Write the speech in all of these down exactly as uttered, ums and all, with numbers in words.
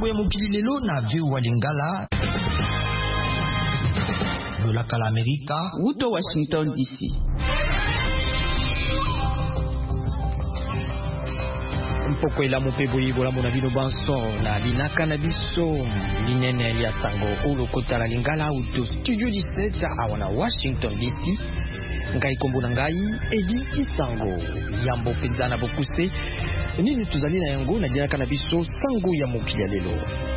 sango ya mokili lelo na vyo wa Lingala lolaka la Amerika uto Washington D C. Mpoko ela mopebo yibola mona bino banson na linaka na biso linene ya sango olo kota la Lingala uto studio dix-sept awana Washington D C. Ngai kombo na ngai Edi Isango yambo penzana bokuse nini tuzali na yango na linaka na biso sango ya mokili lelo.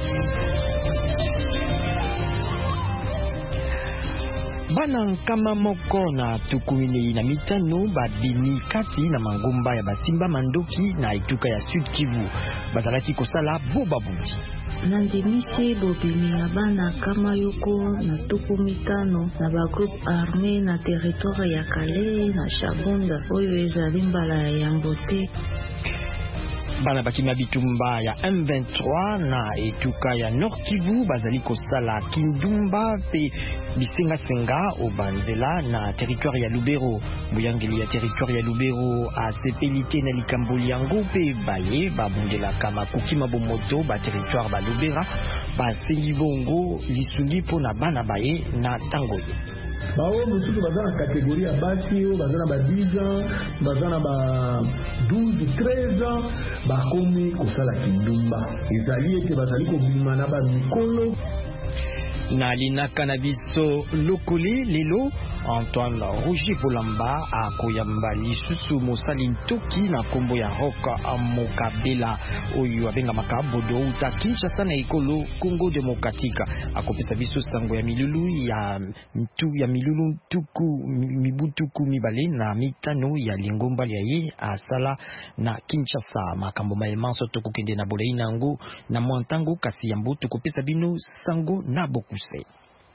Bana nkama moko na tukuini na mitano babimi kati na mangomba ya basimba mandoki na etuka ya Sud Kivu bazalaki kosala boba buti. Nandimisi bobimi ya bana kama yoko na tuku mitano na bagroupe armé na territoire ya Kale na Shabunda oyo ezali mbala ya Yambote. Bana bakima bitumba ya M vingt-trois na etuka ya Nord Kivu bazali kosala kindumba pe bisenga senga obanzela na territoire ya Lubero. Buyangeli ya territoire ya Lubero a sepelite na likamboli yango pe baye babundela kama kukima bomoto ba territoire ba Lubera ba sengi bongo lisungi po na bana baye na tangoye. Bao musuku bazana kategoria basi o bazana ba dix ans bazana ba douze treize ans bakomi kosala kindumba ezali ete bazali kobima na ba mikolo na linaka na biso lokole lelo Antoine Roger Bolamba akoyamba lisusu mosali ntoki na kombo ya Roka Mokabela oyo abenga makabodo uta Kinshasa na ekolo Congo Demokratika akopesa biso sango ya milulu ya mtu ya milulu tuku mibutuku mibale na mitano ya lingomba ya ye asala na Kinshasa makambo maemanso tokokende na bolei nango na mwantango kasi yambo tokopesa bino sango na bokuse.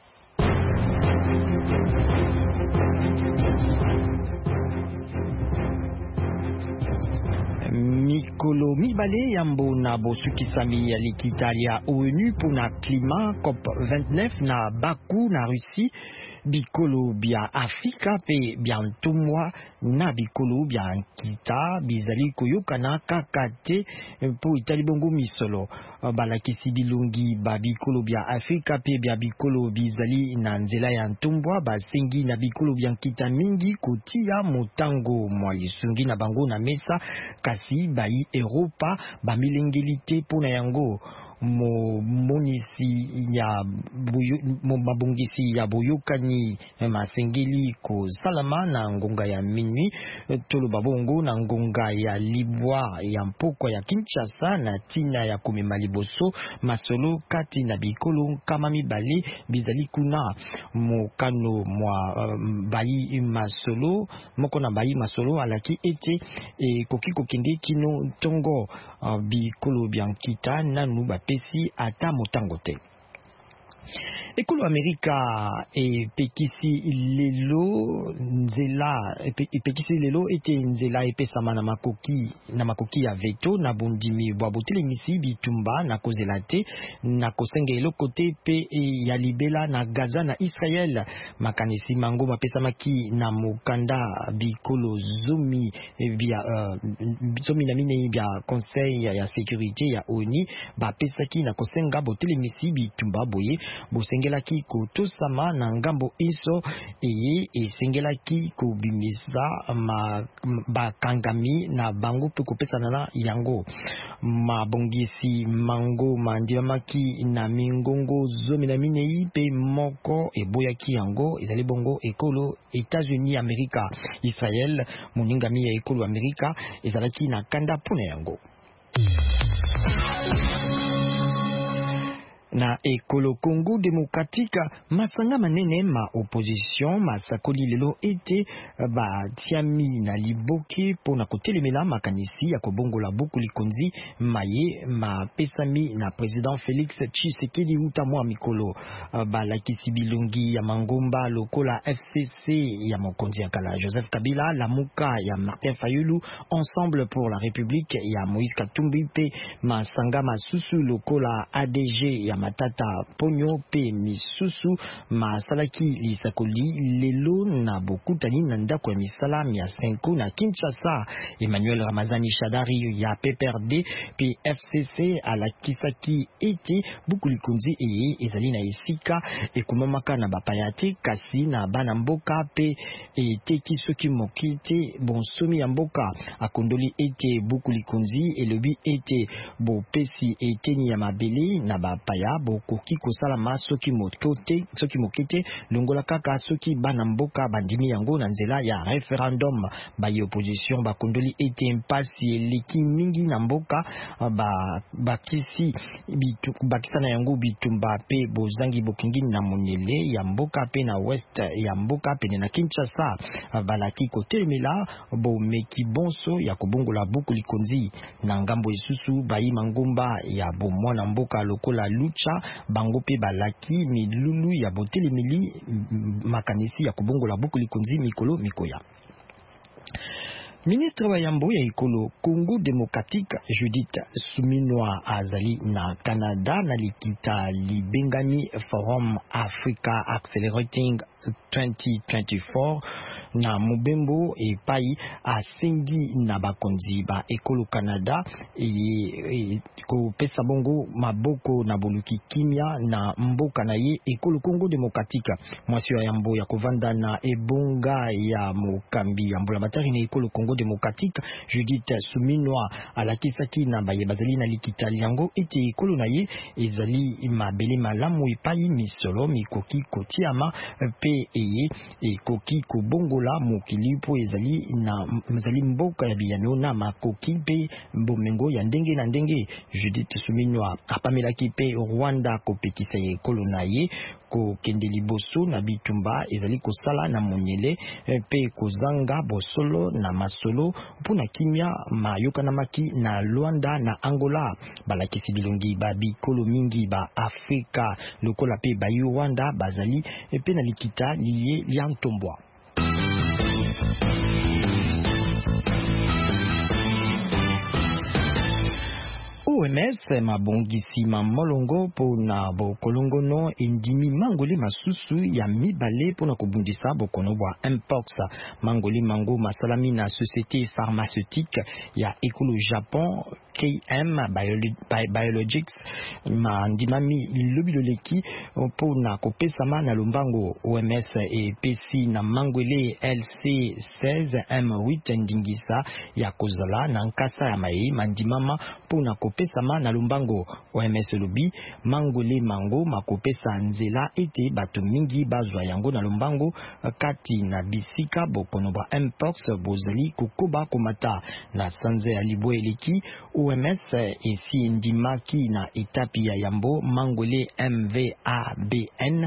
Mikolo mibale yambo na bosukisami ya likitali ya ONU pona klima COP vingt-neuf na Baku na Russie. Bikolo bia Afrika pe bia ntumwa na bikolo bia nkita bizali koyokana kakate po itali bongo misolo balakisi bilongi ba bikolo bia Afrika pe bia bikolo bizali na nzela ya ntumwa basengi na bikolo bia nkita mingi kotia motango mwa lisungi na bango na mesa kasi bayi Europa ba milengelite pona yango mo monisi ya buyo, mo mabongisi ya boyokani masengeli ko salama na ngonga ya minui tolo babongo na ngonga ya libwa ya mpoko ya Kinshasa na tina ya komema liboso masolo kati na bikolo kama mibale bizali kuna mokano mwa uh, bayi masolo moko na bayi masolo alaki ete e, koki kokende kino tongo uh, bikolo biankita nanu bapesi ata motango te. Ekolo Amerika epekisi lelo nzela epekisi lelo ete nzela epesama na makoki na makoki ya veto na bondimi bwa botelemisi bitumba na kozela te na kosenge eloko te pe ya libela na Gaza na Israel makanisi mango mapesamaki na mokanda bikolo zomi bia uh, zomi na mine bia conseil ya sécurité ya ONU bapesaki na kosenga botelemisi bitumba boye bosengelaki kotosama na ngambo iso eye esengelaki kobimisa ma bakangami na bango pe kopesana na yango mabongisi mango mandiamaki na mingongo zomi na minei pe moko eboyaki yango ezali bongo ekolo États-Unis Amerika Israel moningami ya ekolo Amerika ezalaki na kanda pona yango. Na ekolo Congo Demokratika masanga manene ma opposition masakoli lelo ete ba tiami na liboki pona kotelemela makanisi ya kobongola buku likonzi maye ma pesami na president Félix Tshisekedi utamwa mikolo ba lakisi bilongi ya mangomba lokola F C C ya mokonzi ya kala Joseph Kabila lamuka ya Martin Fayulu Ensemble pour la République ya Moïse Katumbi pe masanga masusu lokola A D G ya Matata Ponyo pe misusu masalaki lisakoli lelo na bokutani na ndako ya misala ya Senko na Kinshasa. Emmanuel Ramazani Shadari ya P P R D pe F C C alakisaki ete bukulikunzi eye ezali na esika ekumamaka na bapayate kasi na bana mboka pe eteki soki mokite bonsomi ya mboka. Akondoli ete bukulikunzi elobi ete bopesi eteni ya mabele na bapaya bokoki kosalama soki mokote soki mokite longola kaka soki bana mboka bandimi yango na nzela ya referendum. Ba opposition bakondoli ete impasi eleki mingi na mboka ba bakisi bitu bakisa na yango bitumba pe bozangi bokingi na monele ya mboka pe na west ya mboka pe na Kinshasa balaki kotelemela bo meki bonso ya kobongola buku likonzi na ngambo isusu bayi mangomba ya bomwana mboka lokola lucha bango pe balaki milulu ya botelemeli makanisi ya kobongola buku likonzi mikolo mikoya. Ministre wa yambo ya ekolo Congo Démocratique Judith Suminwa azali na Canada na likita libengani Forum Africa Accelerating twenty twenty-four na mubembo epai asengi na bakonzi ba ekolo Canada e, e, ko pesa bongo maboko na boluki kimia na mboka na ye ekolo Congo Démocratique. Mwasi wa yambo ya kovanda na ebonga ya mokambi yambo la matari na ekolo Congo Démocratique Judith Suminwa alakisaki na baye bazali na likita yango ete ekolo na ye ezali mabele malamu epai misolo mikoki kotiama pe eye ekoki kobongola mokili po ezali na mzali mboka ya biyano na makoki pe bomengo ya ndenge na ndenge. Judith Suminwa apamelaki pe Rwanda kopekisa ekolo na ye ko kende liboso na bitumba ezali kosala na monyele pe kozanga bosolo na masolo puna kimia mayoka na maki na Luanda na Angola. Balakisi bilongi ba bikolo mingi ba Afrika lokola pe ba Rwanda bazali pe na likita liye liantombwa. O M S mabongisi mamolongo po na bokolongono indimi mangoli masusu ya mibale po na kubundisa bokono bwa Mpox. Mangoli mango masalami na société pharmaceutique ya ekolo Japon K M Biologics mandimami lobiloleki po na kopesama na lombango. O M S e pesi na mangwele L C seize M huit ndingisa ya kozala na nkasa ya mai mandimama po na kopesama na lombango. O M S lobi mangwele mango makopesa nzela ete bato mingi bazwa yango na lombango kati na bisika bokono ba Mpox bozali kokoba komata na sanze ya libwe eleki. O M S esi ndimaki na etapi ya yambo mangwele M V A B N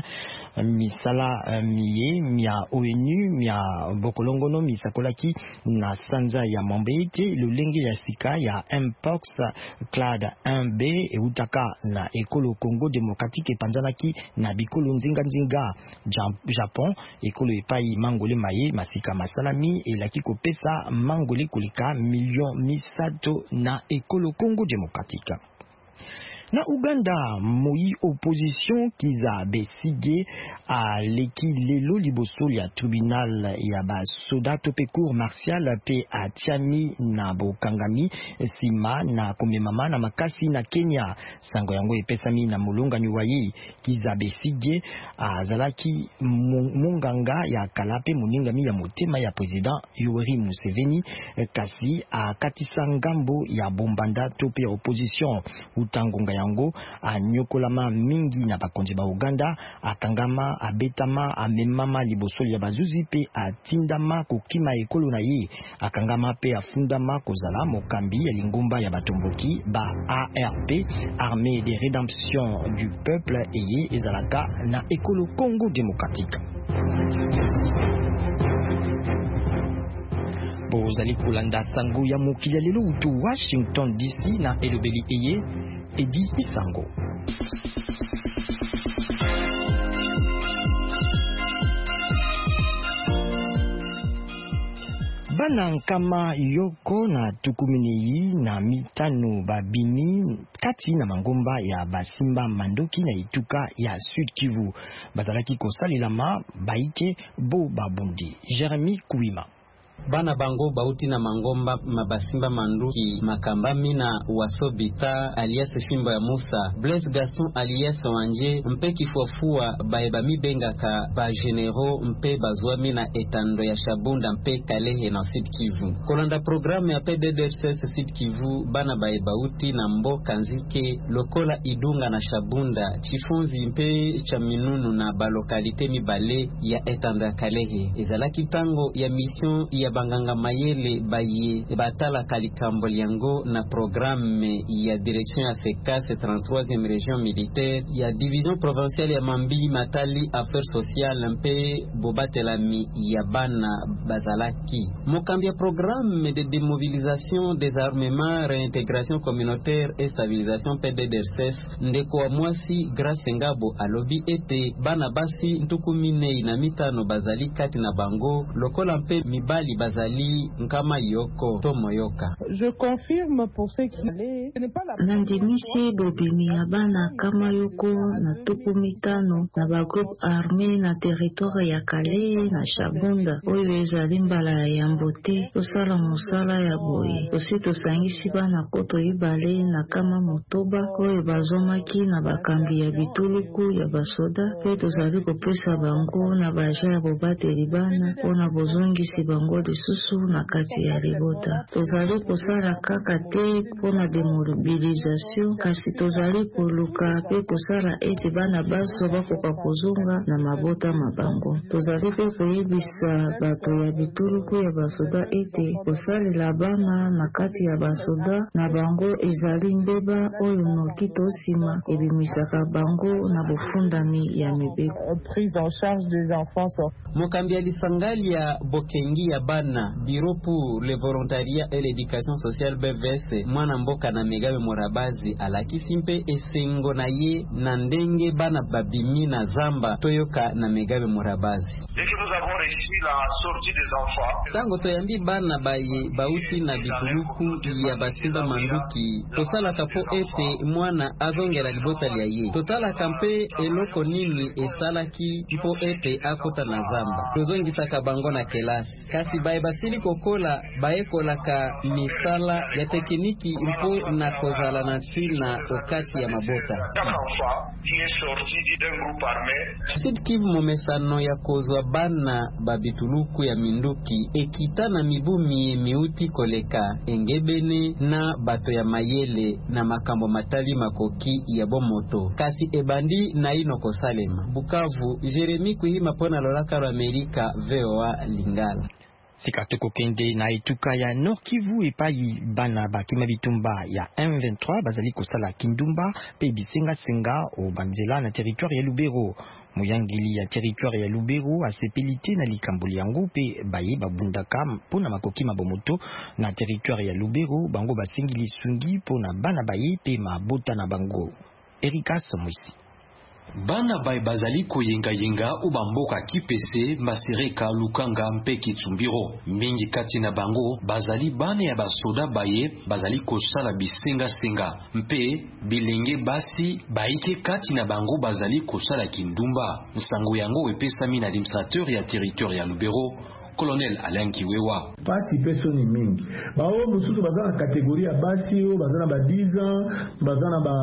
misala miye mia O N U mia bokolongono misakolaki na sanza ya Mombete lolenge ya sika ya Mpox clade un B eutaka na ekolo Congo Démocratique epanzanaki na bikolo nzinga nzinga Japon ekolo epai mangole maye masika masalami elaki kopesa mangole kolika million misato na ekolo Congo Démocratique. Na Uganda, moi opposition kiza besige a leki lelo liboso ya tribunal ya ba soda tope cour martial pe a tiami na bokangami sima na komemama na makasi na Kenya. Sango yango epesami na mulunga nyuwayi kiza besige a zalaki munganga ya kalape muningami ya motema ya president Yoweri Museveni kasi a katisa ngambo ya bombanda tope opposition utangonga yango anyokolama mingi na bakonzi ba Uganda akangama abetama amemama liboso ya bazuzi pe atindama kokima ekolo na ye akangama pe afundama kozala mokambi ya lingumba ya batomboki ba A R P Armée de Rédemption du Peuple eye ezalaka na ekolo Congo Démocratique. Bozali kolanda sango ya mokili lelo utu Washington D C na elobeli eye Edi Isango. bana nkama yoko na tukuminei na mitano babimi kati na mangomba ya basimba mandoki na ituka ya Sud Kivu bazalaki kosalelama baike bo babundi. Jeremy Kuima. Bana bango bauti na mangomba mabasimba manduki makambami na wasobita alias Fimbo ya Musa Blaise Gaston alias Wanje mpe kifuafua baeba mibenga ka ba genero mpe bazwami na etando ya Shabunda mpe Kalehe na Sud Kivu. Kolanda programme ya P D D R C S Sud Kivu bana baeba uti na mboka nzike lokola Idunga na Shabunda Chifunzi mpe Chaminunu na balokalite mibale ya etando ya Kalehe. Ezalaki tango ya mission ya banganga mayele baye batala kalikambo liango na programme ya direction ya SECAS trente-troisième région militaire ya division provinciale ya Mambi Matali affaires sociales mpe bobatelami ya bana bazalaki mokambi ya programme de démobilisation, désarmement, réintégration communautaire et stabilisation P D D R C S ndeko wa mwasi Grace Ngabo alobi ete bana basi ntukumine na mitano bazali kati na bango lokola mpe mibali bazali nkama yoko tomoyoka. Je confirme pour ceux qui allaient, ce n'est pas la Nandimisi bobimi ya bana kama yoko na tuku mitano na ba groupe armé na territoire ya Kale na Shabunda oyo ezali mbala ya mbote tosala mosala ya boye osi tosangisi bana koto ibale na kama motoba oyo bazomaki na bakambi ya bituluku ya basoda pe tozali kopesa bango na baja ya bobateli bana mpona bozongisi bango lisusu na kati ya libota. Tozali kosala kaka te mpona demobilisation kasi tozali koluka pe kosala ete bana baso bakoka kozonga na mabota mabango. Tozali pe koyebisa bato ya bituluku ya basoda ete kosalela bana na kati ya basoda na bango ezali mbeba oyo noki tosima ebimisaka bango na bofundami ya mibeko. prise en charge des enfants. Mokambi alisangali ya bokengi ya bana Bureau pour le volontariat et l'éducation sociale B V S mwana mboka na Megabe Morabazi alakisi mpe esengo na ye na ndenge bana babimi na zamba toyoka na Megabe Morabazi. Dès que nous avons réussi la sortie des enfants, tango toyambi bana baye bauti na bituluku ya basimba manduki tosala kapo ete mwana azongela libota lya ye totala kampe eloko nini esalaki po ete akota na zamba tozongisa kabango na kelasi kasi baye basili kokola baye kolaka misala ya tekniki mpo na kozala na tsili na okati ya mabota. Sud Kivu momesano ya kozwa bana babituluku ya minduki ekita na mibumi miuti koleka engebene na bato ya mayele na makambo matali makoki ya bomoto kasi ebandi na ino kosalema. Bukavu, Jeremy Kuima pona lolaka ro Amerika V O A Lingala. Sikatoko kende na etuka ya Nord Kivu epai bana bakima bitumba ya M vingt-trois bazali kosala kindumba pe bisenga senga o banzela na territoire ya Lubero. Muyangili ya territoire ya Lubero asepelite na likamboli yango pe baye babundaka mpona makoki mabomoto na territoire ya Lubero bango basengili sungi mpona bana baye pe mabota na bango. Erika Samuisi. Bana bay bazali koyenga yenga ubamboka kipese masereka lukanga mpe kitsumbiro mingi kati na bango bazali bana ya basoda baye bazali kosala bisenga senga mpe bilenge basi baike kati na bango bazali kosala kindumba nsango yango epesami na administrateur ya territoire ya Lubero Colonel Alain Kiwewa. Pasi pesoni mingi. Bao mususu bazana kategoria ya basi o bazana ba dix ans, bazana ba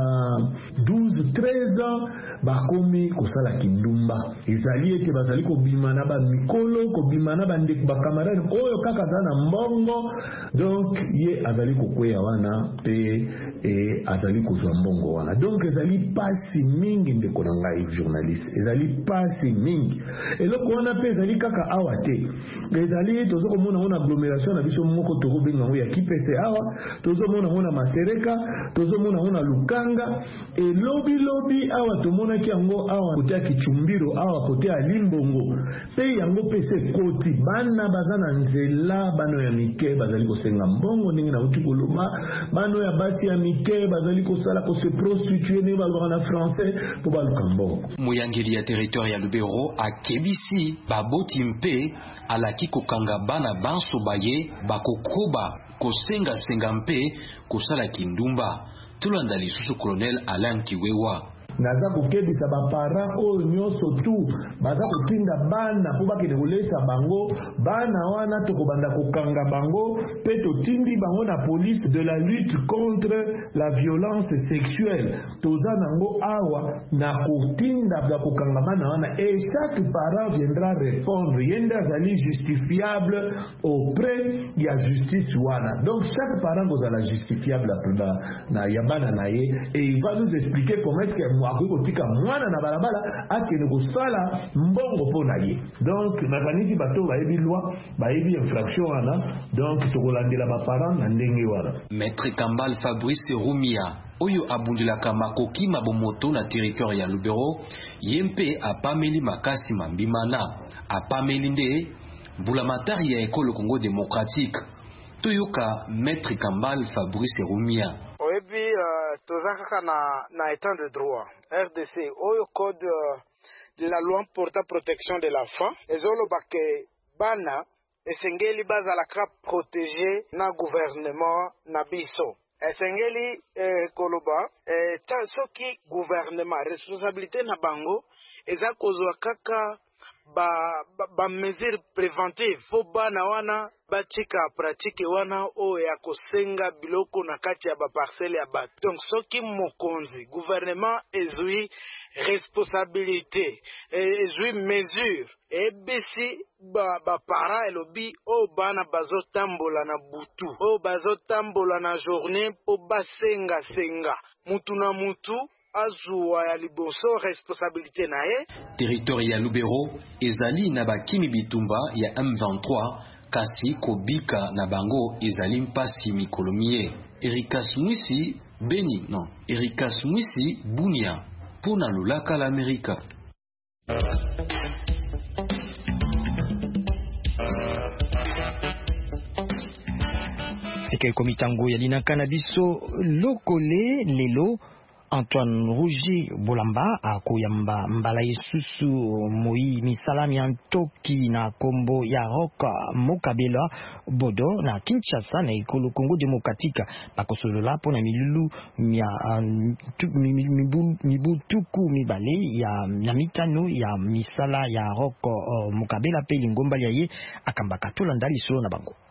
douze, treize ans, bakomi kosala kindumba. Ezali ete bazali ko bimana ba mikolo, ko bimana ba ndek ba camarade oyo kaka zana mbongo. Donc ye azali ko kweya wana pe e azali ko zwa mbongo wana. Donc ezali pasi mingi ndeko na ngai journaliste. Ezali pasi mingi. Eloko wana pe ezali kaka awate. Ezali tozo komona ona agglomération na biso moko toko benga ngo ya kipese awa tozo mona ona masereka tozo mona ona lukanga e lobi lobi awa to mona ki yango awa kote ya kichumbiro awa kote ya limbongo pe yango pese koti bana bazana nzela bano ya mike bazali kosenga mbongo ndenge na uti koloma bano ya basi ya mike bazali kosala ko se prostituer ne balwa na français po baluka mbongo. Muyangeli ya territoire ya Lubero a kebisi baboti mpe ala bazalaki kokanga bana banso baye bakokoba kosenga senga mpe kosala kindumba. Tolanda lisusu Colonel Alain Kiwewa. naza kokebisa baparent oyo nyonso tu baza kotinda bana mpo bakende kolesa bango bana wana tokobanda kokanga bango mpe totindi bango na police de la lutte contre la violence sexuelle toza nango awa na kotinda na kokanga bana wana et chaque parent viendra répondre yende azali justifiable auprès ya justice wana. Donc chaque parent kozala justifiable na ya bana na ye et il va nous expliquer comment est-ce que akotika mwana na balabala akende kosala mbongo mpo na ye. Donc nakanisi bato bayebi loi bayebi infraction wana, donc tokolandela baparent na ndenge wana. Maître Kambal Fabrice Rumia oyo abundilaka makoki mabomoto na territoire ya Lubero yempe apameli makasi mambimana apameli nde mbulamatari ya ekolo Congo démocratique. Toyoka Maître Kambal Fabrice Rumia. Oyebi uh, tozaka na na état de droit R D C oyo code uh, de la loi portant protection de l'enfant ezoloba ke bana esengeli bazalaka protégé na gouvernement na biso esengeli eh, koloba eh, ta soki gouvernement responsabilité na bango eza kozwa kaka ba ba, ba mesure préventive fo bana wana batika pratique wana o ya kosenga biloko na kati ya ba parcelle ya bato. Donc soki mokonzi gouvernement ezui responsabilité ezui mesure ebisi ba ba para elobi o bana bazotambola na butu o bazotambola na journée po basenga senga mutu na mutu azua ya liboso responsabilité na ye. Territoire ya Lubero ezali na bakimi bitumba ya M vingt-trois kasi kobika na bango ezali mpasi mikolomie. Erikas Mwisi Beni non Erikas Mwisi Bunia pona lulaka la Amerika. Seke komitango ya linakana biso lokole lelo Antoine Rougier Bolamba akoyamba mbala isusu moi misalami antoki na kombo ya Rock Mokabela Bodo na Kinshasa na ekolo Congo démocratique bakosolola pona milulu ya mibutuku mibale ya na mitano ya misala ya Rock Mokabela pe lingomba ya ye akambaka tolanda lisolo na bango.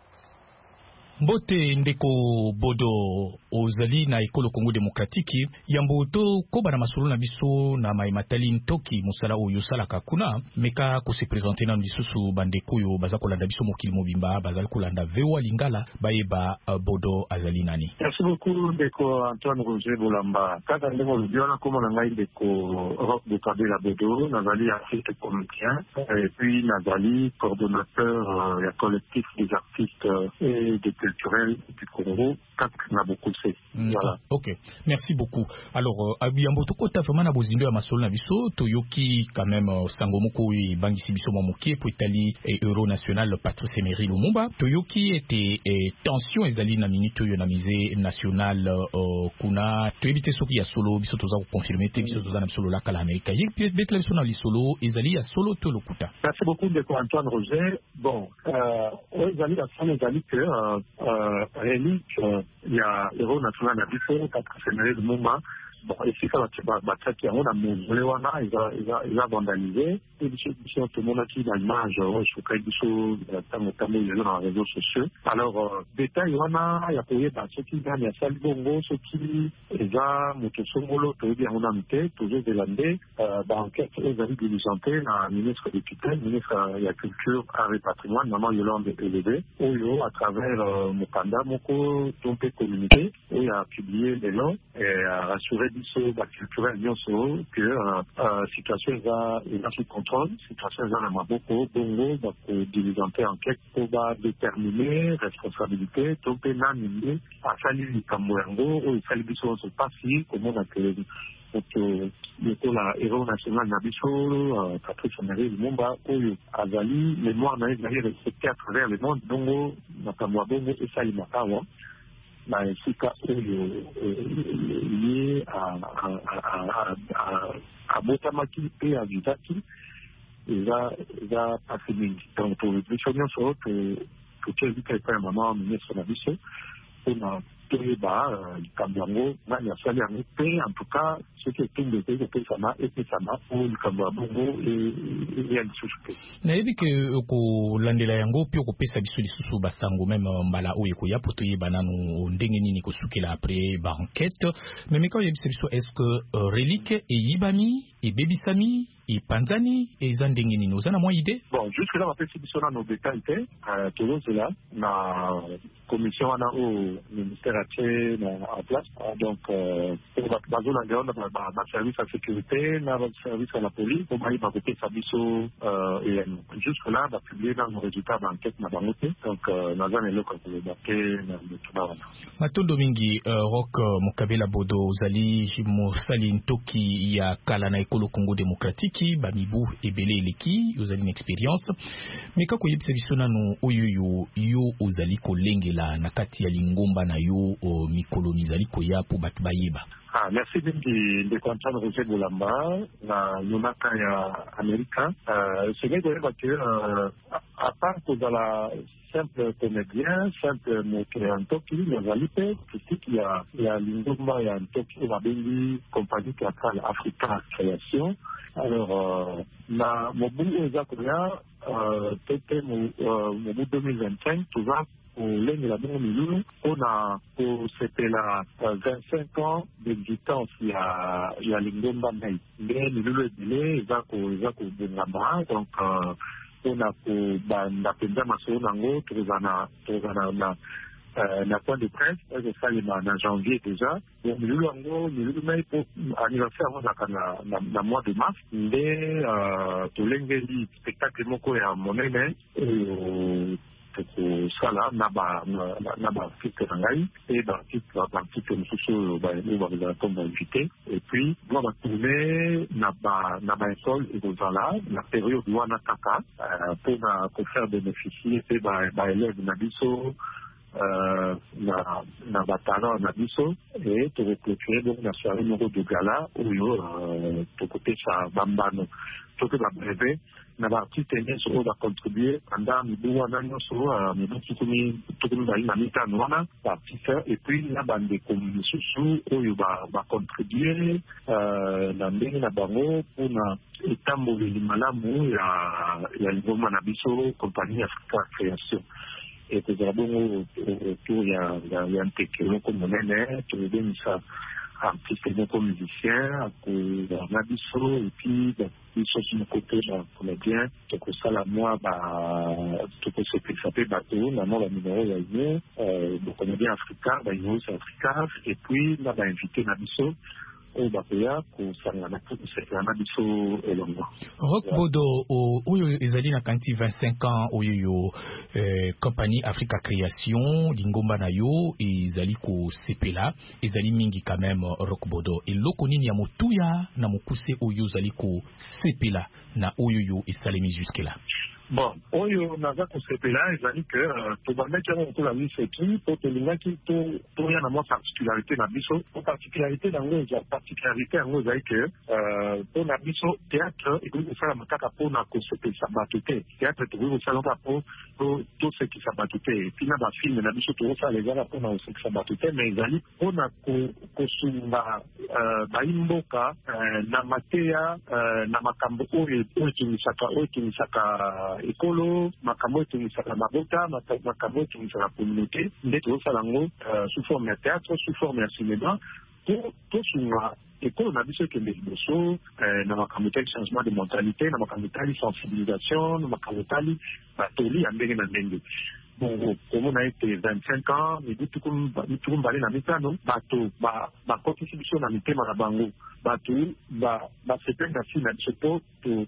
Mbote ndeko Bodo ozali na ekolo Congo démocratique yambo to koba na masolo na biso na maimatali ntoki musala oyo salaka kuna meka ko se présenter na lisusu bandeko yo baza kolanda biso mokili mobimba bazali kolanda vewa lingala bayeba uh, Bodo azali nani. Merci beaucoup ndeko Antoine Roger Bolamba. Kaka ndeko lubiona komo na ngai ndeko Rock Mokabela Bodo nazali artiste comédien et puis nazali coordonnateur euh, ya collectif des artistes euh, et des culturel du Congo, quatre na beaucoup c'est. Voilà. OK. Merci beaucoup. Alors abiyambo to kota vraiment na bozindo ya masolo na biso toyoki quand même uh, sangomoko e bangisi biso momoki po itali et euro national Patrice Emery Lumumba toyoki était eh, tension ezali na minute yo na musée national uh, kuna to ebite soki ya solo biso toza ko confirmer te biso toza na solo la kala Amerika yi pièce betle biso na li solo ezali ya solo to lokuta. Merci beaucoup de Antoine Roger. Bon, euh ezali la solo ezali que euh, euh relique euh, il y a héros national na biso Patrice Emery Lumumba. Bon, ici ça va bataki yango na mongole wana eza eza eza vandalisé et biso biso tout le monde qui l'image je crois biso tango tango les dans les réseaux sociaux. Alors détail wana ya koyeba soki ndani ya sali bongo soki eza moto songolo to bien on a muté toujours zelande ba enquête ezali diligentée na ministre de tutelle ministre ya culture art et patrimoine maman Yolande Élevé oyo à travers mokanda moko tombe communiqué oyo a publié les noms et a rassuré biso ba culturel nyonso que euh, situation eza eza sous contrôle situation eza na maboko bongo ba ko diligenter enquête pour ba déterminer responsabilité to pe nani nde asali likambo yango oyo esali biso so pasi komona ke oto leko la héros national na biso Patrice Emery Lumumba oyo azali mémoire na ezali respecté à travers le monde bongo makambo bongo esali makawa na esika oyo lié à à à à botamaki pe à vitaki eza eza pasi mingi. Donc biso nyonso totie vite epai ya mama ministre na biso mpona toyeba likambo yango nani asali yango mpe en tout cas soki etumbu ekoki kopesama epesama po likambo ya bongo eya lisusu te. nayebi ke kolandela yango mpe okopesa biso lisusu basango meme mbala oyo ekoya po toyeba nanu ndenge nini kosukela apres baenquête memeka oyebisa biso est ce que relique eyibami ebebisami epanzani eza ndenge nini oza na mwa ide? Bon, jusque là bapesi biso nano détail te tozozela na commission wana oyo ministère atie en place donc bazolanda wana baservice ya sécurité na baservice ya la police po bayeba kopesa biso eyano. Jusque là bapublie nano résultat baenquête na bango te donc naza na eloko ya koloba te na metuna wana. matondo mingi Roch Mokabela Bodo ozali mosali ntoki ya kala na ekolo Congo démocratique bamibu ebele eleki ozali na expérience mais kako yebisa biso nanu oyo yo yo ozali kolengela na kati ya lingomba na yo mikolo mizali koya po batu bayeba. Ah, merci mingi ndeko Antoine Roger Bolamba na yonaka ya Amerika. Euh, c'est vrai que à part kozala simple comédien, simple moke antoki, nazali pe critique ya ya lingomba ya antoki babengi compagnie théâtrale Africa Création. Alors, euh, na mobu eza koya euh, tete mobu deux mille vingt-cinq toujours olengela bongo milulu mpona kosepela vingt-cinq ans d'existence ya ya lingomba mai nde milulu ebele eza eza kobongama donc mpona kobanda mpenza masolo nango tokozala na na point de presse ezosalema na janvier déjà donc milulu yango milulu mai po anniversaire yango ezalaka na mois de mars nde tolengeli spectacle moko ya monene oyo kosala na baarticle na ngai e baarticle mosusu oyo bazala comme bainvité et puis bwa batourne na baekole ekozala na période wana kaka mpona kofaire bénéficier mpe baélève na biso na batalent na biso e tokoclôturer donc na soirée moko de gala oyo tokopesa bambano toke babreve na baartiste nyonso oyo bacontribue pendant mibu wana nyonso mibu tukumi bali na mitano wana baartiste et puis na bandeko misusu oyo bacontribue na ndenge na bango mpona etamboleli malamu ya lingomba na biso compagnie Africa Création et tozala bongo autour ya nteke moko monene tobengisa artiste moko musicien akozala biso et puis biso sur côté bacomédien tokosala mwa tokosepelisa mpe bato na mwa banimero ya union bacomédien africain bahumoris africain et puis na bainvité na biso oyo bakoya kosangana mpo kosepela na biso elongo. Roch Bodo oyo ezali na kanti vingt-cinq ans oyo yo compagnie Africa Création lingomba na yo ezali kosepela ezali mingi quand même Roch Bodo eloko nini ya motuya na mokuse oyo ezali kosepela na oyo yo esalemi jusque là? Bon, oyo naza kosepela ezali ke tobandaki yango kokola miso eki mpo tolingaki toya na mwa particularité na biso po particularité nango eza particularité yango ezali ke mpona biso théâtre ekoki kosalama kaka mpona kosepelisa bato te théâtre tokoki kosala kaka mpo tosekisa bato te epi na bafilme na biso tokosala ezala mpona kosekisa bato te mais ezali mpona kosunga bayimboka na mateya na makambo oyo etungisaka oyo etungisaka ekolo makambo etungisaka mabota makambo etungisaka communauté nde tozosala yango sous forme ya théâtre sous forme ya cinéma po tosunga ekolo na biso ekende liboso na makambo etali changement de mentalité na makambo etali sensibilisation na makambo etali batoli ya ndenge na ndenge bongo komona ete vingt-cinq ans mibu tuku mbale na mitano bato bakotisi biso na mitema na bango bato basepeli na style na biso po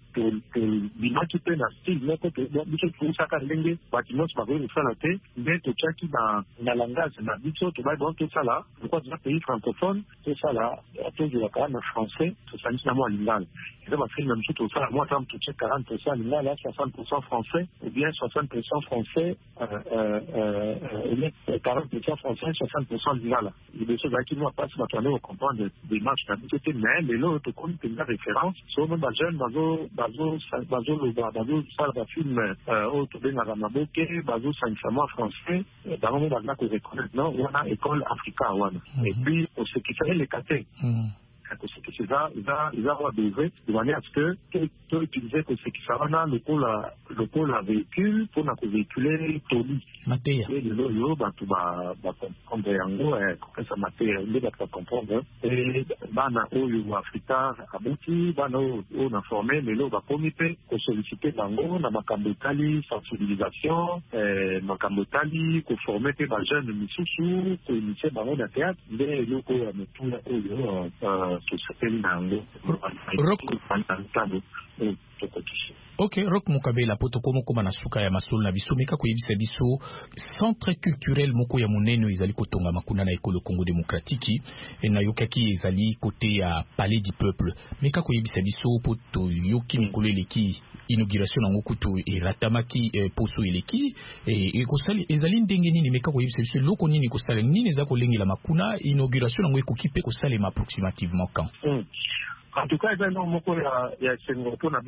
tobimaki mpe na style moko biso tousaka ndenge bato nyonso bakoki kosala te nde totiaki na langage na biso tobai bon tosala lokwa toza pays francophone tosala tozwaka na français tosalisi na mwa lingala eza bafilme na biso tosala mwa tam totie quarante pourcent lingala soixante pourcent français ou bien soixante pourcent français quarante pour cent français, soixante pour cent lingala. Les choses qui nous passent maintenant au comprendre des matchs d'habitude, mais les autres comme une référence, sont même des jeunes, bazo, bazo, bazo, bazo, ça va film, autre bien à Ramaboke, bazo, sincèrement français, dans le monde là que je connais, non, on a école africaine, et puis, on se qui fait les catés. Ce qui va, il va, il va avoir des vrais, de manière à ce que, tu utiliser que ce qui va le pôle, le pôle à véhicule, pour nous véhiculer, Tony. Matéa. Et le loyo, bah, tu vas, bah, comprendre en gros, comment ça Matéa, il va comprendre. Et, bah, na, au, Africa, abouti, bah, no, on a formé, mais là, va comité, pour solliciter, bango, na, makambotali, sensibilisation, euh, makambotali, pour former, tes, bah, jeunes, misusu, pour initier, bango, na théâtre, mais, là, on a tout, là, euh, Ok, Rock Mukabela poto moko na suka ya masolo na biso meka koyebisa biso centre culturel moko ya monene ezali kotonga makuna na ekolo Congo démocratique et na yokaki ezali côté ya Palais du Peuple meka koyebisa biso poto yoki mikolo eleki inauguration nango kutu eratamaki eh, poso eleki e kosali ezali ndenge nini meka koyebisa biso loko nini kosala nini eza kolengela makuna inauguration nango ekoki pe kosalema approximativement quand mm. En tout cas, il y a un moment où il y a un moment où il y a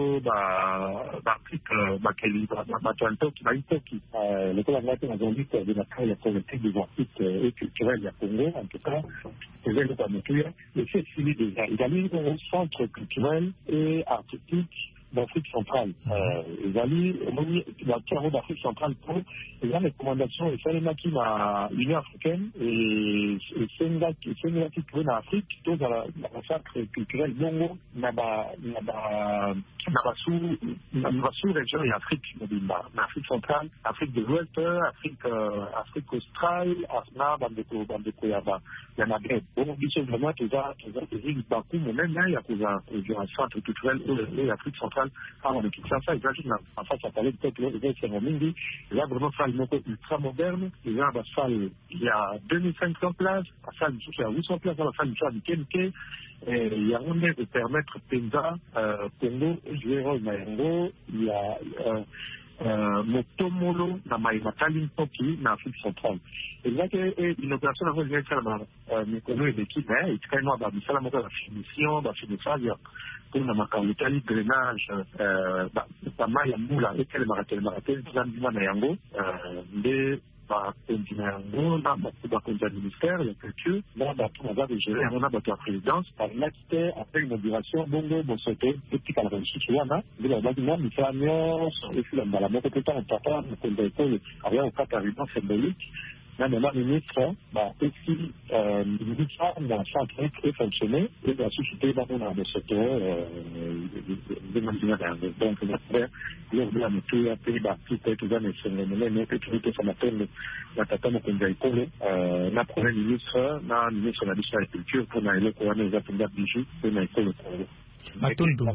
l'école anglaise a dit que de la taille la politique des artistes et culturels à Congo, en tout cas, c'est le cas de tout. Et c'est fini déjà. Il y a un centre culturel et artistique d'Afrique centrale. Ils allaient dans le carreau d'Afrique centrale pour les recommandations et faire les maquis dans l'Union africaine et c'est une date qui trouve en Afrique, tout dans la centre culturel Bongo, dans la sous-région et Afrique, en Afrique centrale, Afrique de l'Ouest, Afrique, Afrique australe, Asna, Bandeko, Bandeko Yaba, la Maghreb. Bon, ils sont vraiment tous à Bakou, mais même là, il y a un centre culturel et Afrique centrale. Alors, on équipe ça, ça, exactement. En fait, ça parlait peut-être de l'Économie. Il y a vraiment une salle ultra moderne. Il y a une salle, il y a deux mille cinq cents places. La salle, il y a huit cents places dans la salle du Tchad du Kenke. Il y a un de permettre Penza, Congo, Jouero, Mayengo. Il y a, Motomolo, na Maïmatali, Toki, na Afrique centrale. Et là, une opération, on va dire, ça, Mikono et l'équipe, hein, et très loin, bah, ça, la finition, bah, finissage, pour la Makawitali, drainage, euh, bah, pas mal, ya moula, et quel marathon, marathon, Zambima, Nayango, euh, mais, bah, Yango, là, bah, bah, comme le ministère, la culture, là, bah, on va gérer, on a battu la présidence, par là, qui était, après l'inauguration, Bongo, Bonsoto, et puis, à la réussite, tu vois, là, mais là, bah, moi, il fait alliance, et puis, là, bah, la moto, peut-être, on t'attend, on peut l'école, rien, au cas, arrivant, symbolique. Là, maintenant, le ministre, bah, aussi, euh, le ministre, dans le centre, peut fonctionner, et la société, bah, on a le secteur, euh, de manière donc, on a fait, on a mis tout, à pays, bah, tout, tout, tout, mais c'est le moment, mais, tout, tout, ça m'appelle, la tata, mon conjoint, école, euh, la première ministre, la ministre de la culture, pour la école, on a les appels d'abijou, pour la école, Matondo.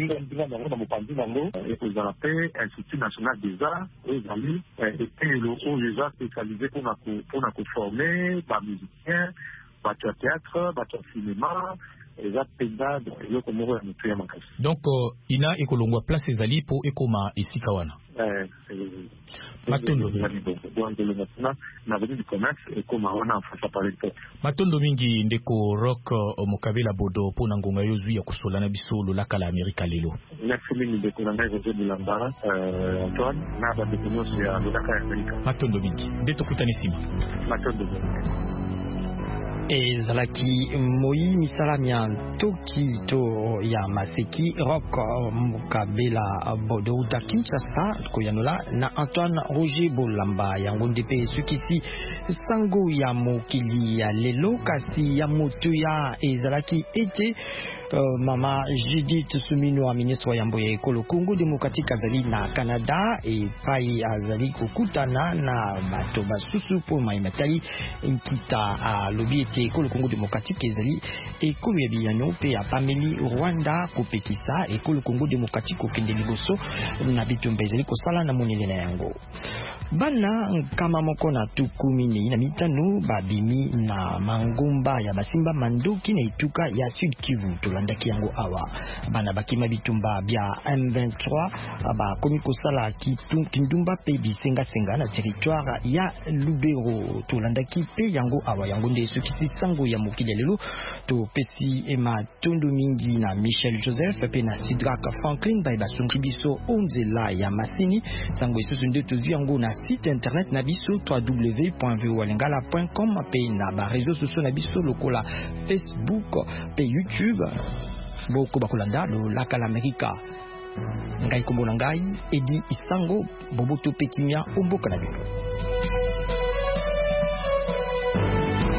Institut national des arts, aux amis, et les arts spécialisés pour nous former, par musiciens, par théâtre, par cinéma, les arts pédades, et le Comoro et le Makas. Donc, il a écolongwa place les alliés pour Ekoma et Sikawana. Matondo. Matondo mingi ndeko rock Mukabela bodo po na ngonga yo zwi ya kusola na biso lolaka la Amerika lelo. Merci mingi ndeko na ngai Roger de Lambara, euh Antoine na ba ndeko so ya lolaka ya Amerika. Matondo mingi ndeto kutani sima. Matondo. ezalaki moi misalamia toki to ya maseki rock Mukabela bodo uta Kinshasa koyanola na Antoine Roger Bolamba yango ndepe sukisi sango ya mokili ya lelo kasi ya moto ya ezalaki ete Uh, mama Judith Suminwa ministre ya mboya ekolo Congo démocratique azali na Canada et pai azali kokutana na bato basusu po maimatali nkita a lobi ete ekolo Congo démocratique ezali ekolo ya biyano pe apameli Rwanda kopekisa ekolo Congo démocratique okende liboso na bitumba ezali kosala na monele na yango bana kama moko na tukumini na mitano babimi na mangomba ya basimba mandoki na ituka ya Sud Kivu tolandaki yango awa bana bakima bitumba bya M vingt-trois ba komi kosala kindumba pe bisenga senga na territoire ya Lubero tolandaki pe yango awa yango nde sokisi sango ya mokili lelo to pesi ema tondo mingi na Michel Joseph pe na Sidrak Franklin ba basongi biso onzela ya masini sango isusu nde tozi yango na site internet na biso w w w point voa lingala point com pe na ba réseaux sociaux na biso lokola Facebook pe YouTube boko bakolanda lo laka la Amerika ngai kombo na ngai Edi Isango boboto pe kimia omboka na bino.